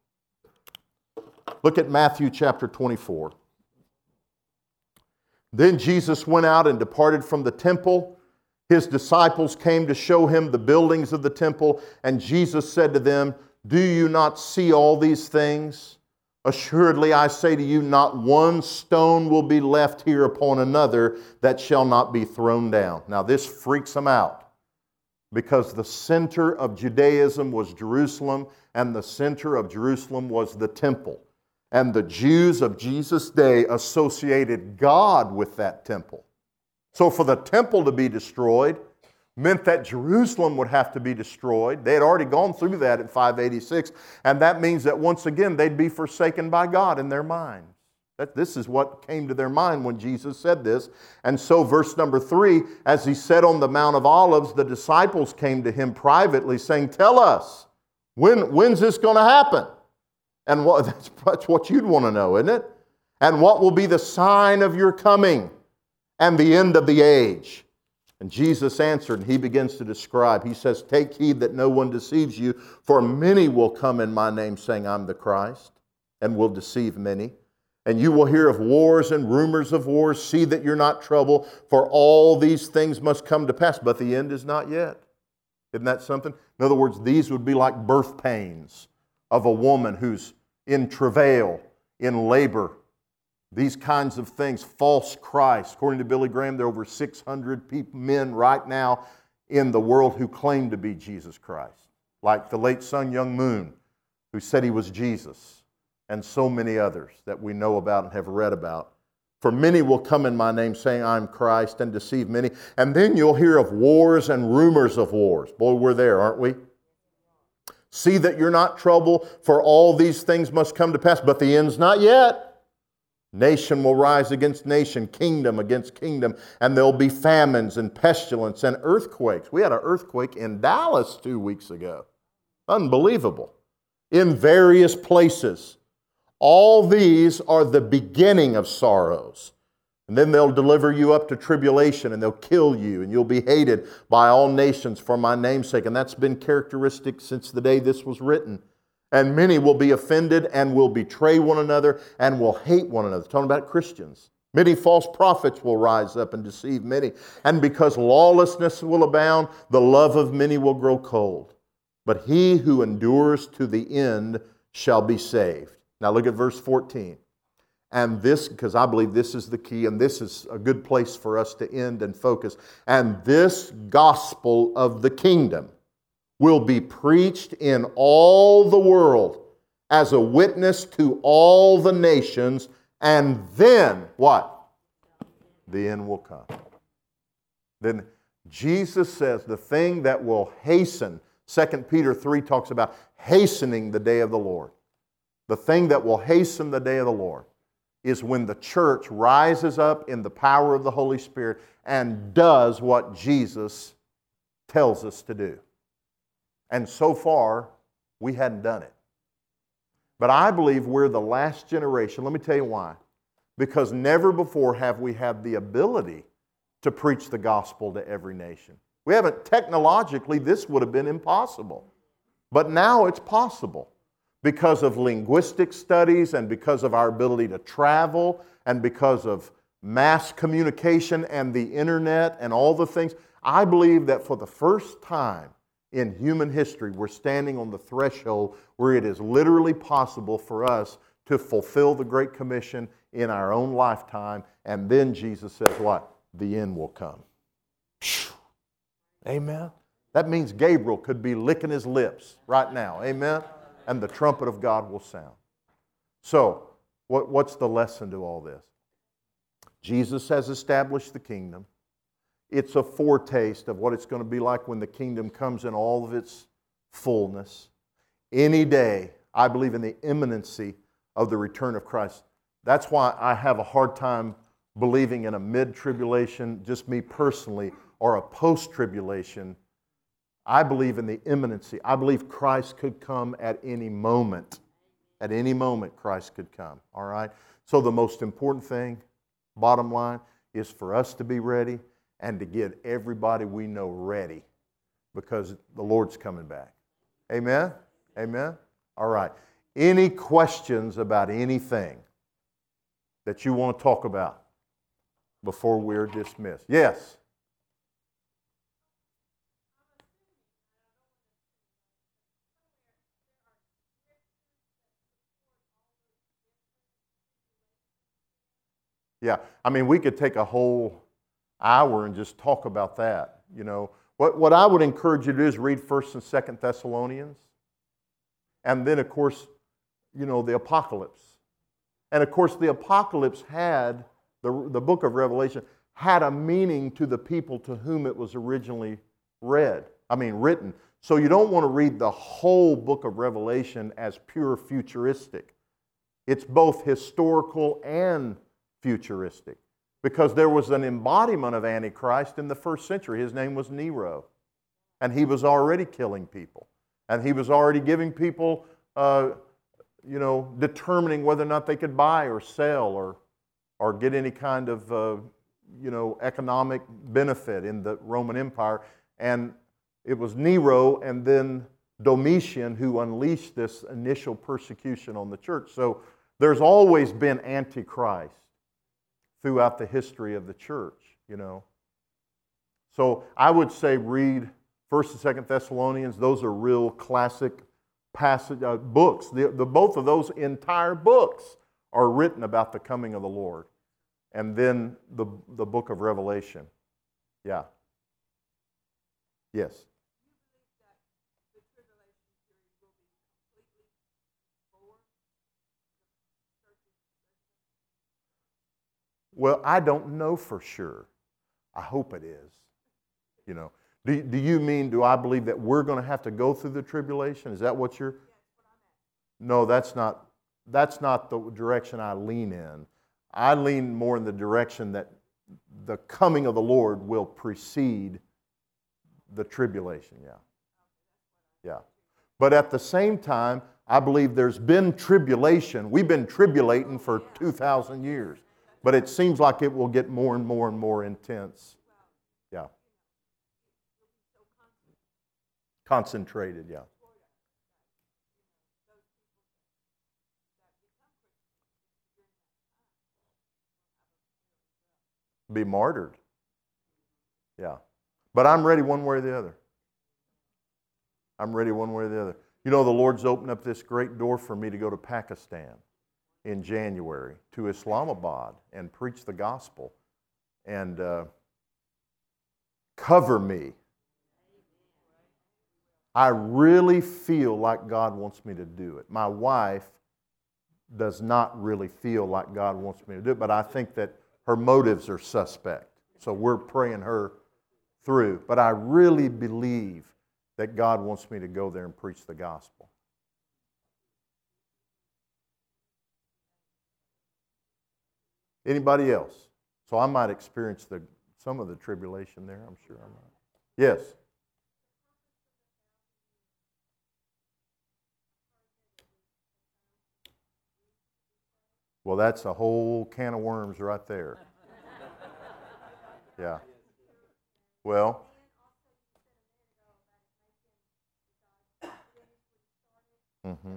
Look at Matthew chapter twenty-four. Then Jesus went out and departed from the temple. His disciples came to show him the buildings of the temple, and Jesus said to them, "Do you not see all these things? Assuredly, I say to you, not one stone will be left here upon another that shall not be thrown down." Now, this freaks them out because the center of Judaism was Jerusalem, and the center of Jerusalem was the temple. And the Jews of Jesus' day associated God with that temple. So for the temple to be destroyed meant that Jerusalem would have to be destroyed. They had already gone through that in five eighty-six, and that means that once again they'd be forsaken by God in their minds. That this is what came to their mind when Jesus said this. And so verse number three, as he said on the Mount of Olives, the disciples came to him privately saying, "Tell us, when, when's this going to happen?" And what, that's, that's what you'd want to know, isn't it? "And what will be the sign of your coming and the end of the age?" And Jesus answered, and he begins to describe. He says, "Take heed that no one deceives you, for many will come in my name saying, 'I'm the Christ,' and will deceive many. And you will hear of wars and rumors of wars. See that you're not troubled, for all these things must come to pass, but the end is not yet." Isn't that something? In other words, these would be like birth pains of a woman who's in travail, in labor. These kinds of things, false Christ. According to Billy Graham, there are over six hundred people, men right now in the world who claim to be Jesus Christ. Like the late Sun Myung Moon, who said he was Jesus, and so many others that we know about and have read about. "For many will come in my name saying, 'I'm Christ,' and deceive many. And then you'll hear of wars and rumors of wars." Boy, we're there, aren't we? "See that you're not troubled, for all these things must come to pass, but the end's not yet. Nation will rise against nation, kingdom against kingdom, and there'll be famines and pestilence and earthquakes." We had an earthquake in Dallas two weeks ago. Unbelievable. "In various places. All these are the beginning of sorrows. And then they'll deliver you up to tribulation, and they'll kill you, and you'll be hated by all nations for my name's sake. And that's been characteristic since the day this was written. And many will be offended and will betray one another and will hate one another. Talking about Christians. Many false prophets will rise up and deceive many. And because lawlessness will abound, the love of many will grow cold. But he who endures to the end shall be saved. Now look at verse fourteen. And this, because I believe this is the key, and this is a good place for us to end and focus. And this gospel of the kingdom will be preached in all the world as a witness to all the nations, and then what? The end will come. Then Jesus says the thing that will hasten, Second Peter three talks about hastening the day of the Lord. The thing that will hasten the day of the Lord is when the church rises up in the power of the Holy Spirit and does what Jesus tells us to do. And so far, we hadn't done it. But I believe we're the last generation. Let me tell you why. Because never before have we had the ability to preach the gospel to every nation. We haven't, technologically, this would have been impossible. But now it's possible. Because of linguistic studies and because of our ability to travel and because of mass communication and the internet and all the things, I believe that for the first time in human history, we're standing on the threshold where it is literally possible for us to fulfill the Great Commission in our own lifetime. And then Jesus says what? The end will come. Amen? That means Gabriel could be licking his lips right now. Amen? And the trumpet of God will sound. So, what, what's the lesson to all this? Jesus has established the kingdom. It's a foretaste of what it's going to be like when the kingdom comes in all of its fullness. Any day, I believe in the imminency of the return of Christ. That's why I have a hard time believing in a mid-tribulation, just me personally, or a post-tribulation. I believe in the imminency. I believe Christ could come at any moment. At any moment, Christ could come. All right? So the most important thing, bottom line, is for us to be ready and to get everybody we know ready because the Lord's coming back. Amen? Amen? All right. Any questions about anything that you want to talk about before we're dismissed? Yes? Yeah, I mean, we could take a whole hour and just talk about that. You know, what, what I would encourage you to do is read First and Second Thessalonians. And then, of course, you know, the Apocalypse. And, of course, the Apocalypse had, the, the book of Revelation, had a meaning to the people to whom it was originally read. I mean, written. So you don't want to read the whole book of Revelation as pure futuristic. It's both historical and futuristic. Because there was an embodiment of Antichrist in the first century. His name was Nero. And he was already killing people. And he was already giving people, uh, you know, determining whether or not they could buy or sell or, or get any kind of, uh, you know, economic benefit in the Roman Empire. And it was Nero and then Domitian who unleashed this initial persecution on the church. So there's always been Antichrist throughout the history of the church, you know. So I would say read First and Second Thessalonians. Those are real classic passage uh, books. The, the, both of those entire books are written about the coming of the Lord. And then the, the book of Revelation. Yeah. Yes. Well, I don't know for sure. I hope it is. You know, do, do you mean, do I believe that we're going to have to go through the tribulation? Is that what you're? No, that's not, that's not the direction I lean in. I lean more in the direction that the coming of the Lord will precede the tribulation, yeah. Yeah. But at the same time, I believe there's been tribulation. We've been tribulating for two thousand years. But it seems like it will get more and more and more intense. Yeah. Concentrated, yeah. Be martyred. Yeah. But I'm ready one way or the other. I'm ready one way or the other. You know, the Lord's opened up this great door for me to go to Pakistan in January, to Islamabad, and preach the gospel. And uh, cover me. I really feel like God wants me to do it. My wife does not really feel like God wants me to do it, but I think that her motives are suspect. So we're praying her through. But I really believe that God wants me to go there and preach the gospel. Anybody else? So I might experience the, some of the tribulation there, I'm sure I might. Yes? Well, that's a whole can of worms right there. Yeah. Well, mm-hmm.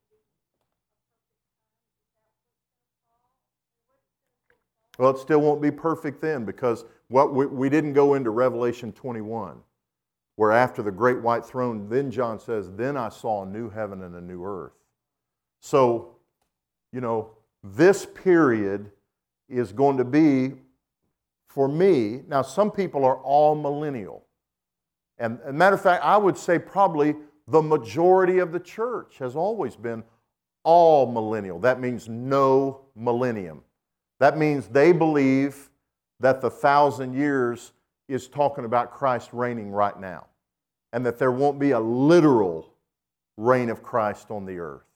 Well, it still won't be perfect then, because what we, we didn't go into Revelation twenty-one, where after the great white throne, then John says, then I saw a new heaven and a new earth. So, you know, this period is going to be, for me, now some people are all millennial. And as a matter of fact, I would say probably the majority of the church has always been all millennial. That means no millennium. That means they believe that the thousand years is talking about Christ reigning right now, and that there won't be a literal reign of Christ on the earth.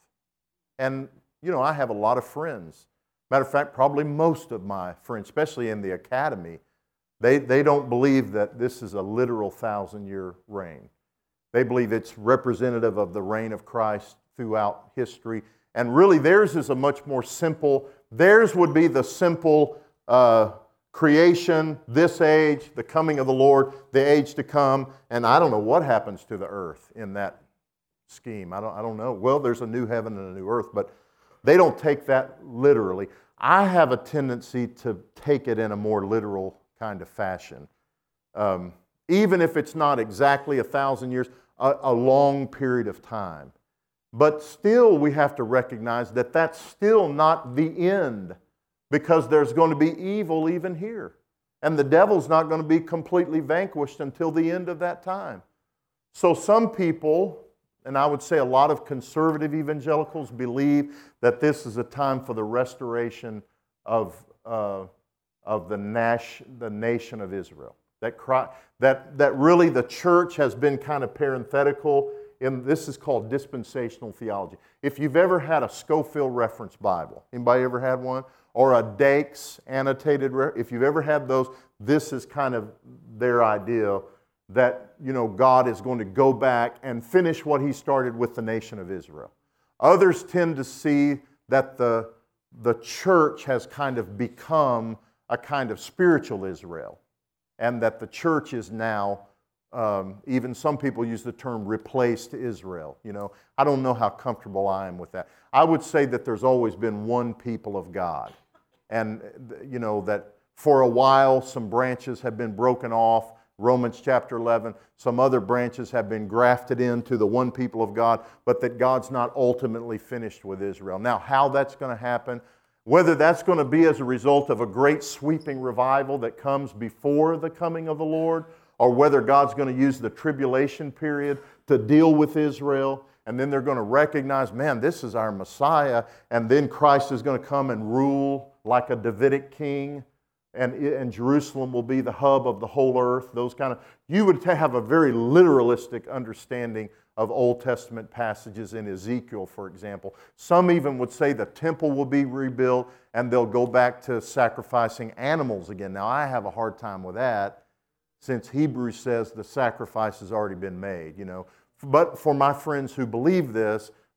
And, you know, I have a lot of friends. Matter of fact, probably most of my friends, especially in the academy, they, they don't believe that this is a literal thousand-year reign. They believe it's representative of the reign of Christ throughout history. And really, theirs is a much more simple, theirs would be the simple uh, creation, this age, the coming of the Lord, the age to come, and I don't know what happens to the earth in that scheme. I don't, I don't know. Well, there's a new heaven and a new earth, but they don't take that literally. I have a tendency to take it in a more literal kind of fashion. Um, even if it's not exactly a thousand years, a, a long period of time. But still, we have to recognize that that's still not the end, because there's going to be evil even here. And the devil's not going to be completely vanquished until the end of that time. So some people, and I would say a lot of conservative evangelicals, believe that this is a time for the restoration of, uh, of the, Nash, the nation of Israel. That, Christ, that, that really the church has been kind of parenthetical. In, this is called dispensational theology. If you've ever had a Scofield Reference Bible, anybody ever had one? Or a Dakes annotated, if you've ever had those, this is kind of their idea that, you know, God is going to go back and finish what He started with the nation of Israel. Others tend to see that the, the church has kind of become a kind of spiritual Israel, and that the church is now, um, even some people use the term replaced Israel. You know, I don't know how comfortable I am with that. I would say that there's always been one people of God. And, you know, that for a while some branches have been broken off, Romans chapter eleven, some other branches have been grafted into the one people of God, but that God's not ultimately finished with Israel. Now, how that's going to happen, whether that's going to be as a result of a great sweeping revival that comes before the coming of the Lord, or whether God's going to use the tribulation period to deal with Israel, and then they're going to recognize, man, this is our Messiah, and then Christ is going to come and rule like a Davidic king, and, and Jerusalem will be the hub of the whole earth, those kind of, you would have a very literalistic understanding of Old Testament passages in Ezekiel, for example. Some even would say the temple will be rebuilt, and they'll go back to sacrificing animals again. Now, I have a hard time with that, since Hebrews says the sacrifice has already been made, you know. But for my friends who believe this,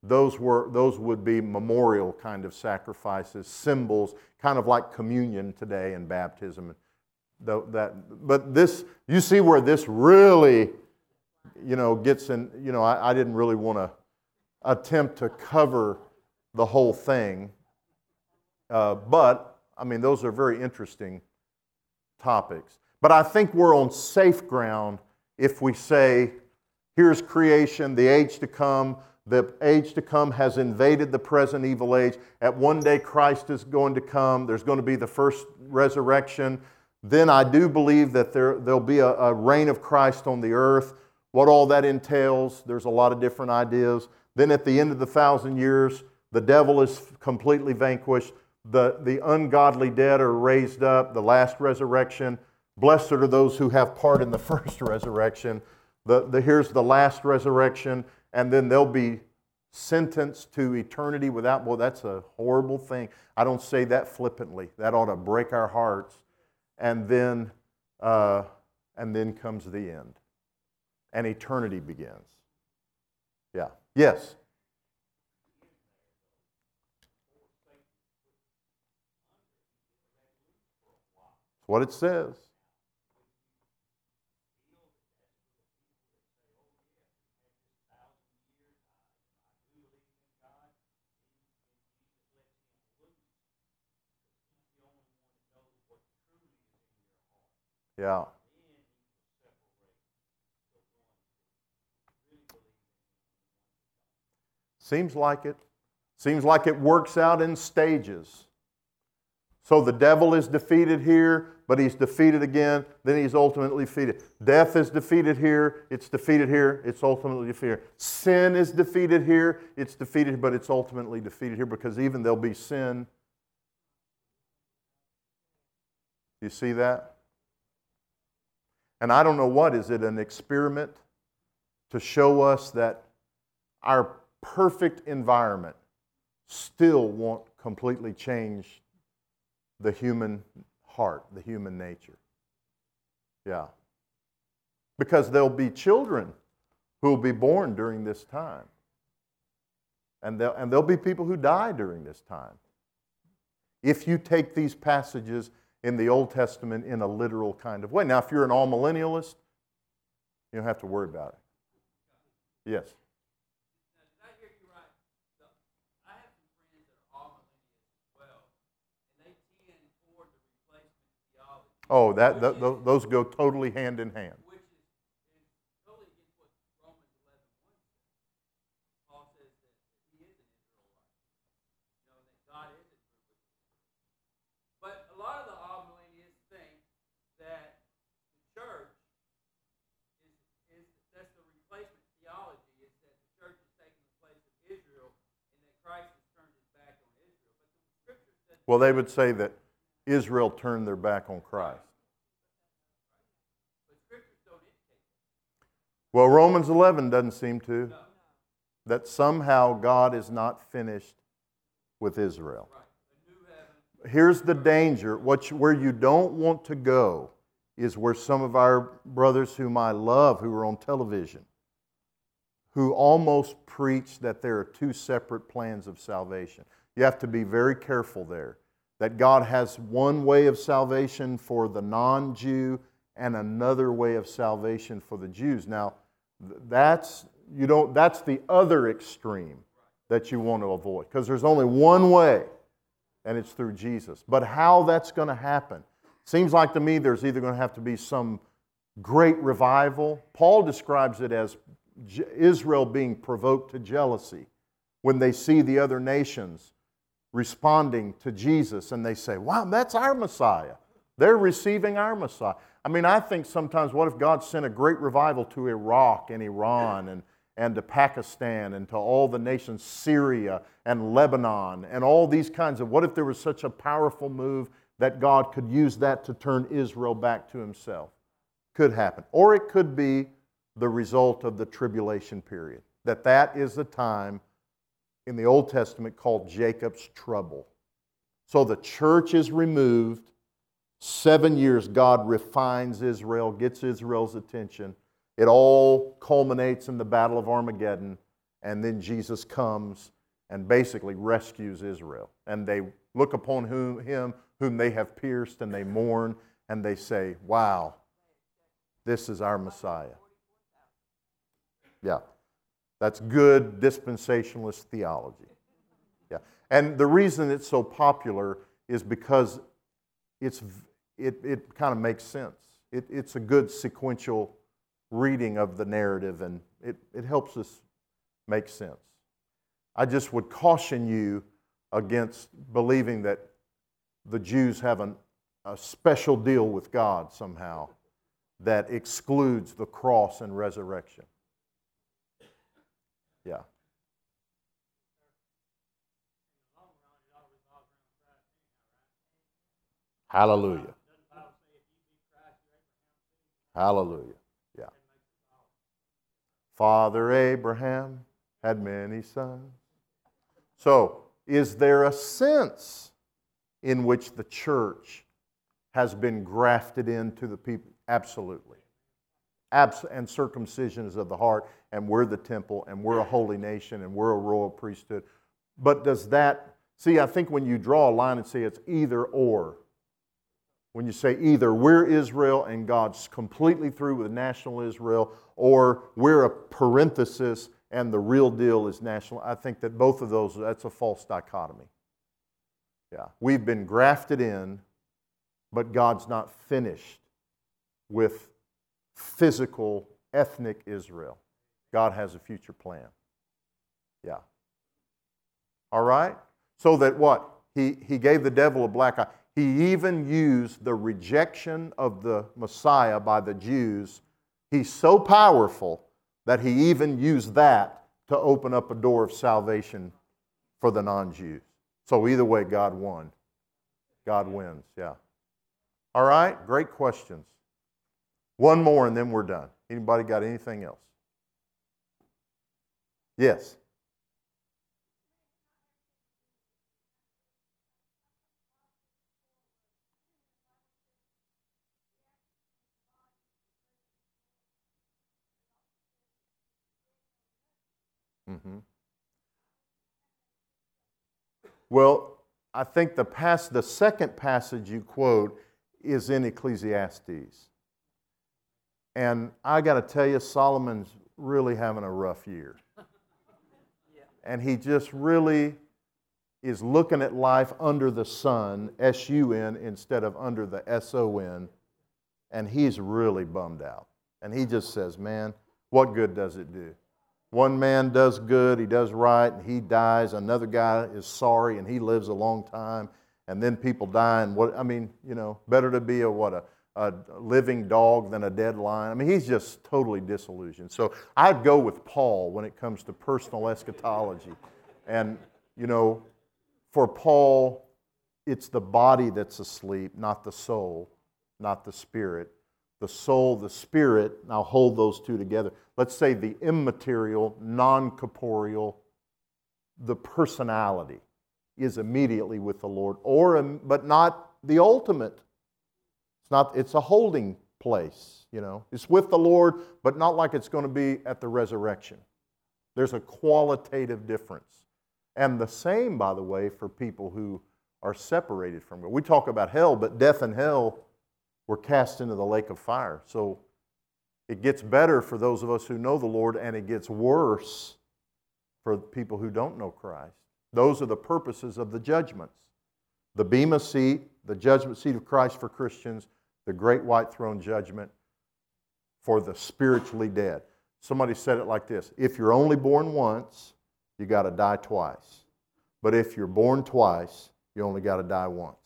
those were those would be memorial kind of sacrifices, symbols, kind of like communion today and baptism. That, but this, you see where this really, you know, gets in. You know, I, I didn't really want to attempt to cover the whole thing, uh, but I mean, those are very interesting topics. But I think we're on safe ground if we say, here's creation, the age to come. The age to come has invaded the present evil age. At one day, Christ is going to come. There's going to be the first resurrection. Then I do believe that there, there'll be a, a reign of Christ on the earth. What all that entails, there's a lot of different ideas. Then at the end of the thousand years, the devil is completely vanquished. The, the ungodly dead are raised up, the last resurrection. Blessed are those who have part in the first resurrection. The, the, here's the last resurrection, and then they'll be sentenced to eternity without, well, that's a horrible thing. I don't say that flippantly. That ought to break our hearts. And then, uh, and then comes the end. And eternity begins. Yeah. Yes? That's what it says. Yeah. Seems like it. Seems like it works out in stages. So the devil is defeated here, but he's defeated again, then he's ultimately defeated. Death is defeated here, it's defeated here, it's ultimately defeated. Sin is defeated here, it's defeated, but it's ultimately defeated here, because even there'll be sin. You see that? And I don't know what, is it an experiment to show us that our perfect environment still won't completely change the human heart, the human nature? Yeah. Because there'll be children who will be born during this time. And there'll, and there'll be people who die during this time. If you take these passages in the Old Testament in a literal kind of way. Now, if you're an all-millennialist, you don't have to worry about it. Yes? Did I hear you right? So, I have some friends that are all-millennialists as well, and they tend toward the replacement theology. Oh, that, that is, those go totally hand in hand. Which is, is totally against what Romans eleven one says. Paul says that he is an Israelite. You know, that God is a true believer. But a lot of the all-millennialists think that the church is, is that's the replacement theology, is that the church is taking the place of Israel and that Christ has turned his back on Israel. But the scripture says... Well, they would say that Israel turned their back on Christ. But scriptures don't indicate that. Well, Romans eleven doesn't seem to. No. That somehow God is not finished with Israel. Right. Here's the danger. What you, where you don't want to go is where some of our brothers whom I love, who are on television, who almost preach that there are two separate plans of salvation. You have to be very careful there. That God has one way of salvation for the non-Jew and another way of salvation for the Jews. Now, that's, you don't, that's the other extreme that you want to avoid, because there's only one way, and it's through Jesus. But how that's going to happen, seems like to me there's either going to have to be some great revival. Paul describes it as Israel being provoked to jealousy when they see the other nations responding to Jesus and they say, wow, that's our Messiah. They're receiving our Messiah. I mean, I think sometimes, what if God sent a great revival to Iraq and Iran and and to Pakistan and to all the nations, Syria and Lebanon and all these kinds of, what if there was such a powerful move that God could use that to turn Israel back to himself? Could happen. Or it could be the result of the tribulation period. That that is the time in the Old Testament called Jacob's trouble. So the church is removed. Seven years God refines Israel, gets Israel's attention. It all culminates in the Battle of Armageddon, and then Jesus comes and basically rescues Israel. And they look upon whom, him whom they have pierced, and they mourn, and they say, wow, this is our Messiah. Yeah, that's good dispensationalist theology. Yeah, and the reason it's so popular is because it's it, it kind of makes sense. It, it's a good sequential reading of the narrative, and it, it helps us make sense. I just would caution you against believing that the Jews have an, a special deal with God somehow that excludes the cross and resurrection. Yeah. Hallelujah. Hallelujah. Yeah. Father Abraham had many sons. So, is there a sense in which the church has been grafted into the people? Absolutely. Abs- and circumcision is of the heart, and we're the temple, and we're a holy nation, and we're a royal priesthood. But does that, see, I think when you draw a line and say it's either or, when you say either we're Israel and God's completely through with national Israel, or we're a parenthesis and the real deal is national, I think that both of those, that's a false dichotomy. Yeah, we've been grafted in, but God's not finished with physical, ethnic Israel. God has a future plan. Yeah. All right? So that what? He, he gave the devil a black eye. He even used the rejection of the Messiah by the Jews. He's so powerful that he even used that to open up a door of salvation for the non-Jews. So either way, God won. God wins, yeah. All right, great questions. One more and then we're done. Anybody got anything else? Yes. Mm-hmm. Well, I think the pas- the second passage you quote is in Ecclesiastes. And I got to tell you, Solomon's really having a rough year. And he just really is looking at life under the sun, S U N, instead of under the S O N. And he's really bummed out. And he just says, man, what good does it do? One man does good, he does right, and he dies. Another guy is sorry, and he lives a long time. And then people die, and what, I mean, you know, better to be a, what, a, a living dog than a dead lion. I mean, he's just totally disillusioned. So I'd go with Paul when it comes to personal eschatology. And, you know, for Paul, it's the body that's asleep, not the soul, not the spirit. The soul, the spirit, now hold those two together. Let's say the immaterial, non-corporeal, the personality is immediately with the Lord, or but not the ultimate. It's not. It's a holding place, you know. It's with the Lord, but not like it's going to be at the resurrection. There's a qualitative difference. And the same, by the way, for people who are separated from God. We talk about hell, but death and hell were cast into the lake of fire. So it gets better for those of us who know the Lord, and it gets worse for people who don't know Christ. Those are the purposes of the judgments. The Bema seat, the judgment seat of Christ for Christians, the great white throne judgment for the spiritually dead. Somebody said it like this: if you're only born once, you got to die twice. But if you're born twice, you only got to die once.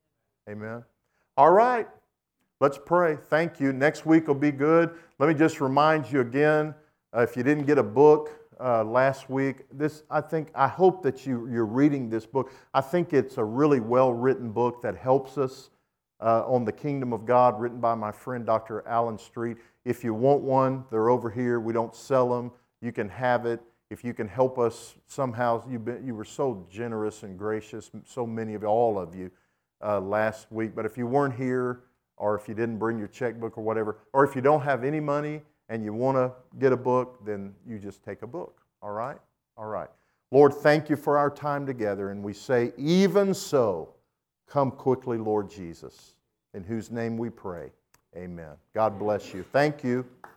Amen? All right. Let's pray. Thank you. Next week will be good. Let me just remind you again, uh, if you didn't get a book uh, last week, this I think I hope that you you're reading this book. I think it's a really well-written book that helps us uh, on the kingdom of God, written by my friend Doctor Alan Street. If you want one, they're over here. We don't sell them. You can have it. If you can help us somehow, you've been, you were so generous and gracious, so many of you, all of you, uh, last week. But if you weren't here, or if you didn't bring your checkbook or whatever, or if you don't have any money and you want to get a book, then you just take a book. All right? All right. Lord, thank you for our time together, and we say, even so, come quickly, Lord Jesus, in whose name we pray. Amen. God bless you. Thank you.